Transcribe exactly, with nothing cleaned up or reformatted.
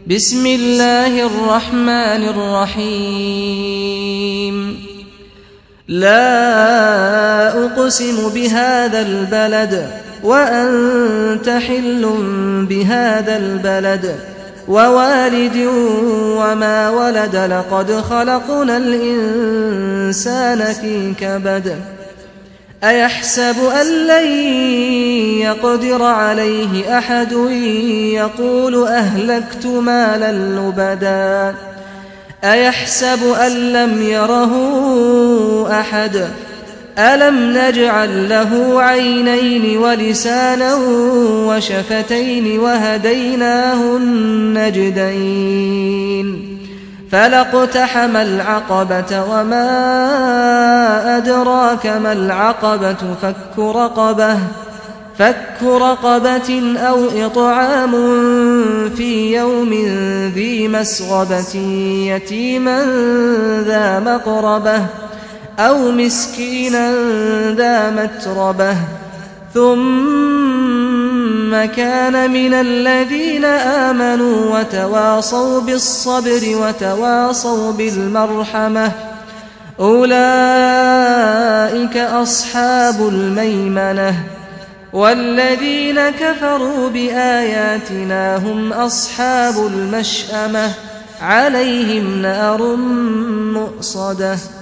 بسم الله الرحمن الرحيم لا أقسم بهذا البلد وأنت حل بهذا البلد ووالد وما ولد لقد خلقنا الإنسان في كبد أيحسب أن لن يقدر عليه أحد يقول أهلكت مالا لبدا أيحسب أن لم يره أحد ألم نجعل له عينين ولسانا وشفتين وهديناه النجدين فلاقتحم العقبة وما أدراك ما العقبة فك رقبة فك رقبة أو إطعام في يوم ذي مسغبة يتيما ذا مقربة أو مسكينا ذا متربة ثم كان من الذين آمنوا وتواصوا بالصبر وتواصوا بالمرحمة أولئك أصحاب الميمنة والذين كفروا بآياتنا هم أصحاب المشأمة عليهم نار مؤصدة